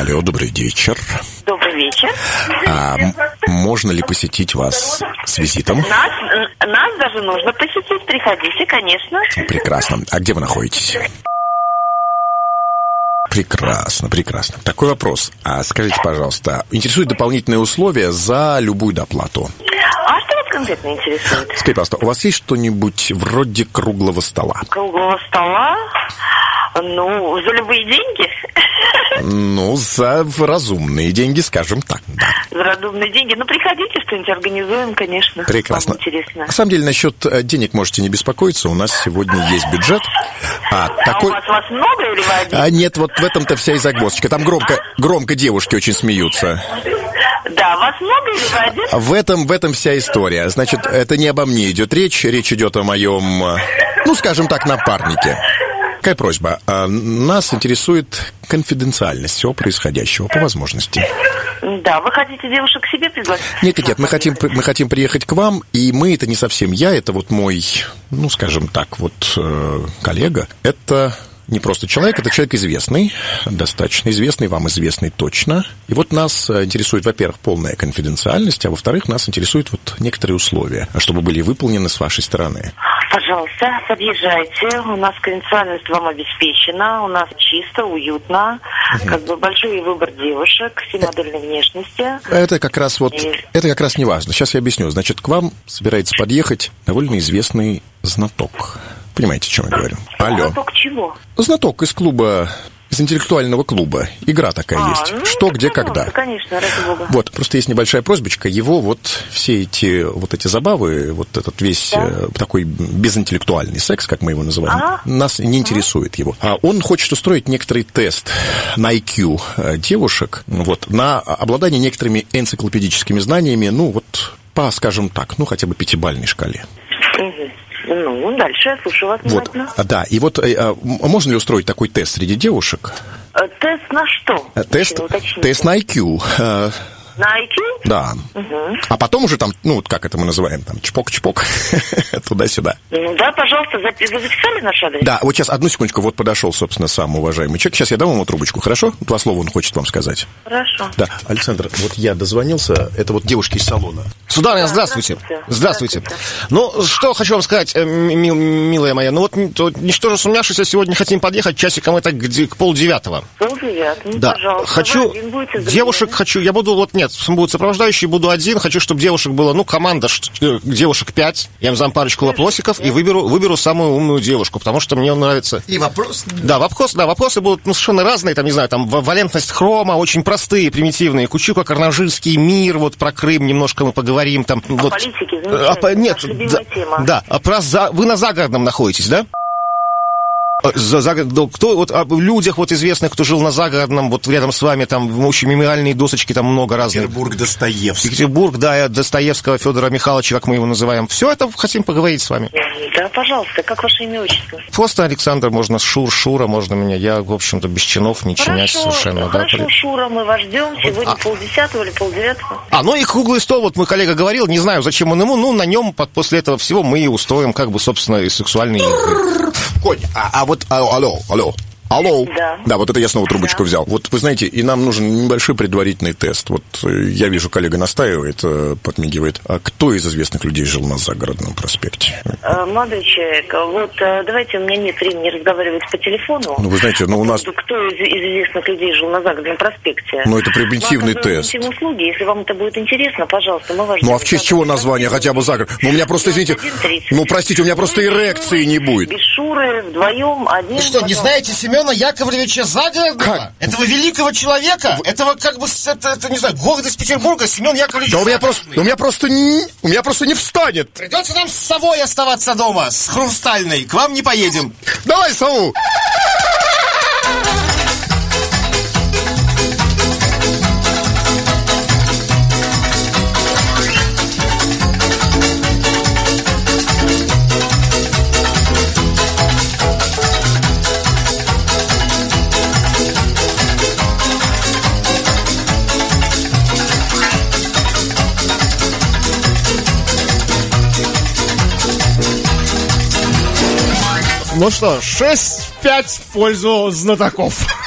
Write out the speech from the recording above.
Алло, добрый вечер. Добрый вечер. Можно ли посетить вас с визитом? Нас даже нужно посетить. Приходите, конечно. Прекрасно. А где вы находитесь? Прекрасно, прекрасно. Такой вопрос. Скажите, пожалуйста, интересуют дополнительные условия за любую доплату? А что вас конкретно интересует? Скажите, пожалуйста, у вас есть что-нибудь вроде круглого стола? Круглого стола? Ну, за любые деньги? Ну, за разумные деньги, скажем так, да. За разумные деньги? Ну, приходите, что-нибудь организуем, конечно. Прекрасно. Вам интересно. На самом деле, насчет денег можете не беспокоиться. У нас сегодня есть бюджет. У вас много или вы один? Нет, вот в этом-то вся и загвоздка. Там громко девушки очень смеются. Да, вас много или вы один? В этом вся история. Значит, это не обо мне идет речь. Речь идет о моем, скажем так, напарнике. Какая просьба? Нас интересует конфиденциальность всего происходящего, по возможности. Да, вы хотите девушек к себе пригласить? Нет, мы хотим приехать к вам, и мы, это не совсем я, это вот мой, скажем так, коллега. Это не просто человек, это человек известный, достаточно известный, вам известный точно. И вот нас интересует, во-первых, полная конфиденциальность, а во-вторых, нас интересуют некоторые условия, чтобы были выполнены с вашей стороны. Пожалуйста, подъезжайте. У нас конфиденциальность вам обеспечена. У нас чисто, уютно. Большой выбор девушек, все модельной внешности. Это как раз не важно. Сейчас я объясню. Значит, к вам собирается подъехать довольно известный знаток. Понимаете, о чем я говорю? Алло. Знаток чего? Знаток из интеллектуального клуба. Игра такая есть. Что, где, когда. Конечно, ради бога. Вот, просто есть небольшая просьбочка. Его все эти забавы, этот весь такой безинтеллектуальный секс, как мы его называем, нас не интересует его. Он хочет устроить некоторый тест на IQ девушек, на обладание некоторыми энциклопедическими знаниями, по, скажем так, хотя бы 5-бальной шкале. Дальше я слушаю вас внимательно. Да, и можно ли устроить такой тест среди девушек? Тест на что? Тест на IQ. На IQ? Да. Угу. А потом уже как это мы называем, чпок-чпок, туда-сюда. Да, пожалуйста, вы записали наш адрес? Да, вот сейчас, одну секундочку, подошел, собственно, сам уважаемый человек. Сейчас я дам ему трубочку, хорошо? 2 слова он хочет вам сказать. Хорошо. Да, Александр, я дозвонился, это девушки из салона. Сударыня, здравствуйте. Здравствуйте. Что хочу вам сказать, милая моя, ничтоже сумняшися, сегодня хотим подъехать часиком к 8:30. 8:30, да. Пожалуйста. Хочу девушек, я буду, будут сопровождающие, буду один, хочу, чтобы девушек было, команда девушек 5, я им задам парочку вопросиков и выберу самую умную девушку, потому что мне нравится. И вопросы? Да, вопросы будут совершенно разные, валентность хрома, очень простые, примитивные, Кучука, Карнажильский мир, про Крым немножко мы поговорим. Политике, замечательно. Нет, тема. Да, вы на Загородном находитесь, да? Кто о людях известных, кто жил на Загородном, рядом с вами, очень мемориальные досочки, много разных. Петербург, да, Достоевского, Федора Михайловича, как мы его называем. Все это хотим поговорить с вами. Да, пожалуйста, как ваше имя, отчество? Просто Александр, можно Шура, можно меня. Я, в общем-то, без чинов, не чинясь совершенно. Хорошо, Шура, мы вас ждем. Сегодня 8:30 или 8:30. И круглый стол, мой коллега говорил, не знаю, зачем он ему, на нем после этого всего мы и устроим, собственно, и сексуальные игры. Конь, Алло. Да, это я снова трубочку взял. Вы знаете, и нам нужен небольшой предварительный тест. Я вижу, коллега настаивает, подмигивает. А кто из известных людей жил на Загородном проспекте? Молодой человек, давайте, у меня нет времени разговаривать по телефону. Вы знаете, у нас... Кто из известных людей жил на Загородном проспекте? Это превентивный тест. Услуги. Если вам это будет интересно, пожалуйста, мы вас... а в честь чего название хотя бы Загород? У меня просто, извините... простите, у меня просто эрекции не будет. Без Шуры, вдвоем, один... Вы что, не знаете Семена Яковлевича Загородного? Этого великого человека? Этого, не знаю, гордость Петербурга, Семен Яковлевич. Да у меня просто не встанет. Придется нам с совой оставаться дома, с хрустальной. К вам не поедем. Давай сову. Ну что, 6-5 в пользу знатоков.